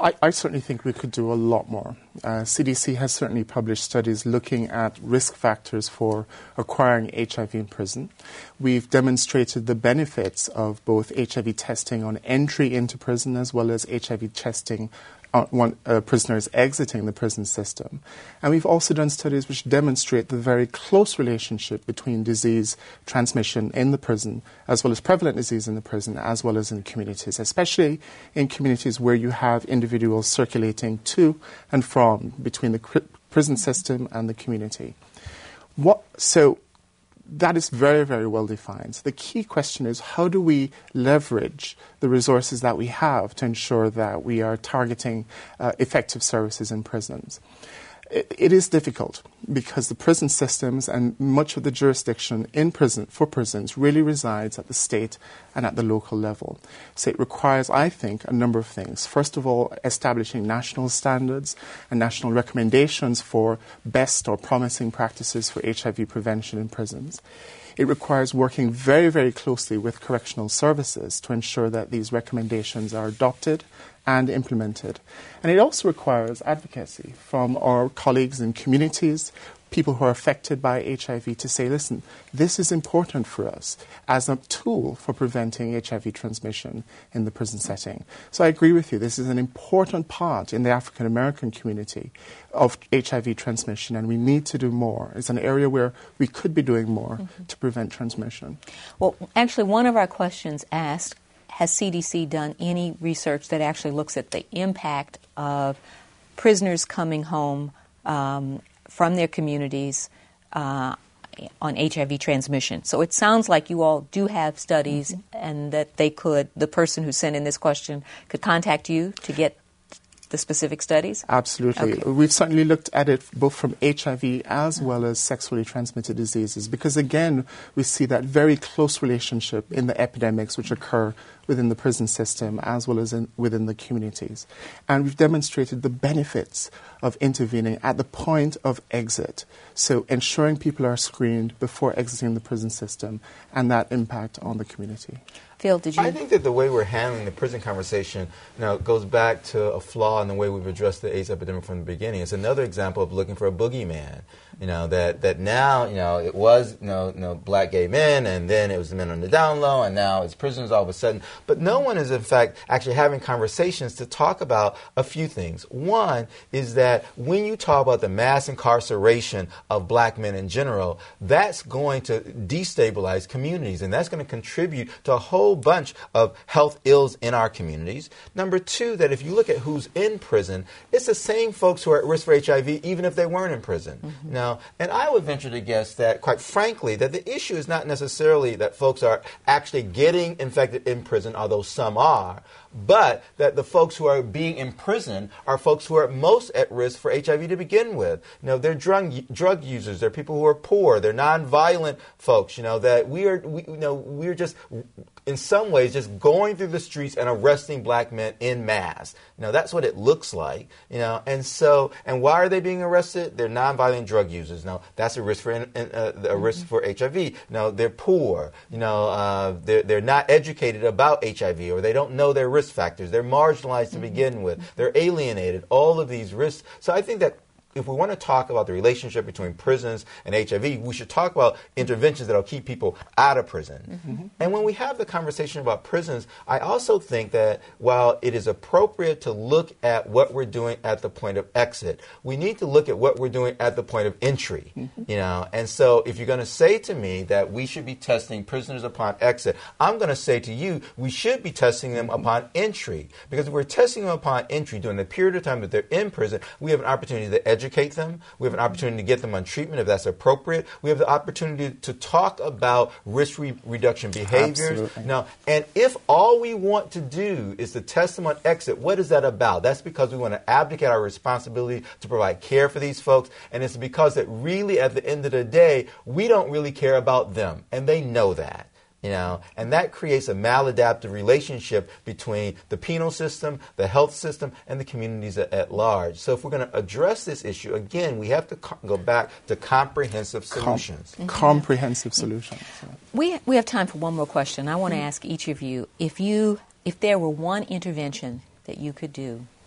I, I certainly think we could do a lot more. Uh, C D C has certainly published studies looking at risk factors for acquiring H I V in prison. We've demonstrated the benefits of both H I V testing on entry into prison as well as H I V testing on one, uh, prisoners exiting the prison system. And we've also done studies which demonstrate the very close relationship between disease transmission in the prison as well as prevalent disease in the prison as well as in communities, especially in communities where you have individuals circulating to and from between the cr- prison system and the community. What, so that is very, very well defined. The key question is, how do we leverage the resources that we have to ensure that we are targeting uh, effective services in prisons? It, it is difficult because the prison systems and much of the jurisdiction in prison for prisons really resides at the state and at the local level. So it requires, I think, a number of things. First of all, establishing national standards and national recommendations for best or promising practices for H I V prevention in prisons. It requires working very, very closely with correctional services to ensure that these recommendations are adopted and implemented. And it also requires advocacy from our colleagues in communities, people who are affected by H I V, to say, listen, this is important for us as a tool for preventing H I V transmission in the prison setting. So I agree with you. This is an important part in the African American community of H I V transmission, and we need to do more. It's an area where we could be doing more mm-hmm. to prevent transmission. Well, actually, one of our questions asked, has C D C done any research that actually looks at the impact of prisoners coming home um, from their communities uh, on H I V transmission? So it sounds like you all do have studies mm-hmm. and that they could, the person who sent in this question could contact you to get the specific studies? Absolutely. Okay. We've certainly looked at it both from H I V as well as sexually transmitted diseases because, again, we see that very close relationship in the epidemics which occur within the prison system as well as in, within the communities. And we've demonstrated the benefits of intervening at the point of exit. So ensuring people are screened before exiting the prison system and that impact on the community. Phil, did you? I think that the way we're handling the prison conversation, you know, goes back to a flaw in the way we've addressed the AIDS epidemic from the beginning. It's another example of looking for a boogeyman. You know, that, that now, you know, it was, you know, you know, black gay men, and then it was the men on the down low, and now it's prisoners all of a sudden. But no one is, in fact, actually having conversations to talk about a few things. One is that when you talk about the mass incarceration of black men in general, that's going to destabilize communities, and that's going to contribute to a whole bunch of health ills in our communities. Number two, that if you look at who's in prison, it's the same folks who are at risk for H I V, even if they weren't in prison. Mm-hmm. Now, and I would venture to guess that, quite frankly, that the issue is not necessarily that folks are actually getting infected in prison, although some are, but that the folks who are being imprisoned are folks who are most at risk for H I V to begin with. You know, they're drug drug users, they're people who are poor, they're nonviolent folks. You know, that we are, we, you know, we're just in some ways just going through the streets and arresting black men en masse. You know, that's what it looks like. You know, and so, and why are they being arrested? They're nonviolent drug users. Now, that's a risk for uh, a risk mm-hmm. for H I V. Now, they're poor. You know, uh, they're they're not educated about H I V, or they don't know their risk factors. They're marginalized to begin with. They're alienated. All of these risks. So I think that if we want to talk about the relationship between prisons and H I V, we should talk about interventions that will keep people out of prison. Mm-hmm. And when we have the conversation about prisons, I also think that while it is appropriate to look at what we're doing at the point of exit, we need to look at what we're doing at the point of entry. Mm-hmm. You know, and so if you're going to say to me that we should be testing prisoners upon exit, I'm going to say to you we should be testing them mm-hmm. upon entry. Because if we're testing them upon entry during the period of time that they're in prison, we have an opportunity to educate Educate them. We have an opportunity to get them on treatment if that's appropriate. We have the opportunity to talk about risk re- reduction behaviors. Absolutely. Now, and if all we want to do is to test them on exit, what is that about? That's because we want to abdicate our responsibility to provide care for these folks, and it's because that really at the end of the day, we don't really care about them, and they know that. You know, and that creates a maladaptive relationship between the penal system, the health system, and the communities at, at large. So if we're going to address this issue, again, we have to co- go back to comprehensive solutions. Com- comprehensive solutions. We we have time for one more question. I want to ask each of you, if you if there were one intervention that you could do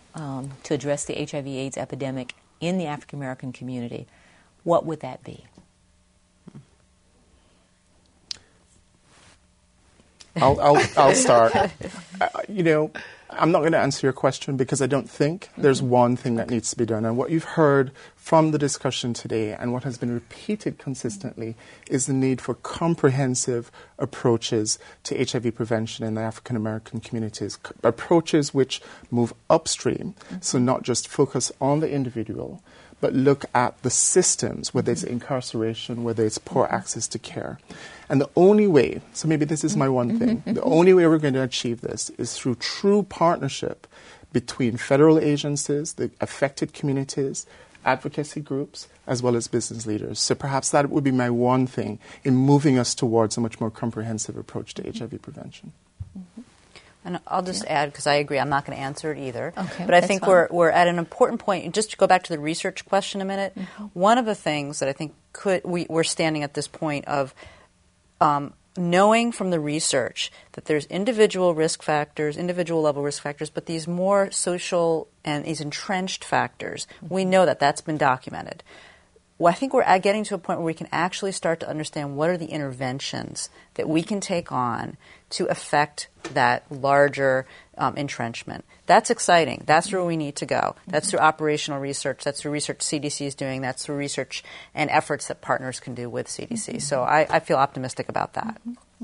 um, to address the H I V AIDS epidemic in the African American community, what would that be? I'll, I'll, I'll start. Uh, you know, I'm not going to answer your question because I don't think there's one thing that needs to be done. And what you've heard from the discussion today and what has been repeated consistently is the need for comprehensive approaches to H I V prevention in the African American communities, c- approaches which move upstream, so not just focus on the individual, but look at the systems, whether it's incarceration, whether it's poor access to care. And the only way, so maybe this is my one thing, the only way we're going to achieve this is through true partnership between federal agencies, the affected communities, advocacy groups, as well as business leaders. So perhaps that would be my one thing in moving us towards a much more comprehensive approach to H I V prevention. Mm-hmm. And I'll just yeah. add, because I agree, I'm not going to answer it either. Okay, but I think fine. we're we're at an important point. Just to go back to the research question a minute, mm-hmm. one of the things that I think could we, we're standing at this point of um, knowing from the research that there's individual risk factors, individual level risk factors, but these more social and these entrenched factors, mm-hmm. we know that that's been documented. Well, I think we're at getting to a point where we can actually start to understand what are the interventions that we can take on to affect that larger um, entrenchment. That's exciting. That's where we need to go. That's through operational research. That's through research C D C is doing. That's through research and efforts that partners can do with C D C. So I, I feel optimistic about that.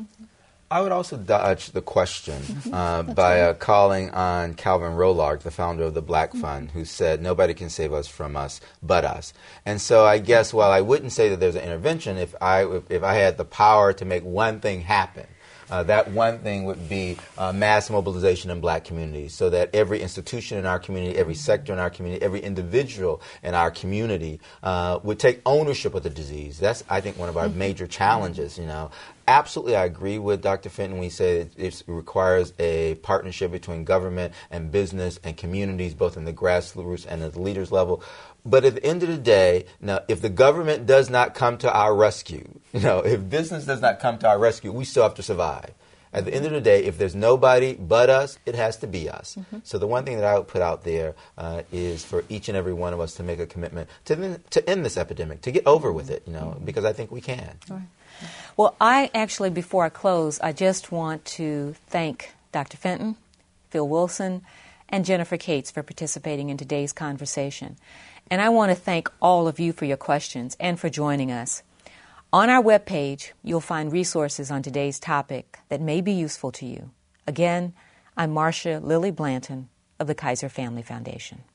I would also dodge the question uh, by uh, calling on Calvin Rolark, the founder of the Black Fund, who said, nobody can save us from us but us. And so I guess while I wouldn't say that there's an intervention, if I, if, if I had the power to make one thing happen, Uh, that one thing would be uh, mass mobilization in black communities so that every institution in our community, every sector in our community, every individual in our community uh, would take ownership of the disease. That's, I think, one of our major challenges, you know. Absolutely, I agree with Doctor Fenton when he says it requires a partnership between government and business and communities, both in the grassroots and at the leaders level. But at the end of the day, now, if the government does not come to our rescue, you know, if business does not come to our rescue, we still have to survive. At the end of the day, if there's nobody but us, it has to be us. Mm-hmm. So the one thing that I would put out there uh, is for each and every one of us to make a commitment to to end this epidemic, to get over with it, you know, mm-hmm. because I think we can. Right. Well, I actually, before I close, I just want to thank Doctor Fenton, Phil Wilson, and Jennifer Cates for participating in today's conversation. And I want to thank all of you for your questions and for joining us. On our webpage, you'll find resources on today's topic that may be useful to you. Again, I'm Marcia Lilly Blanton of the Kaiser Family Foundation.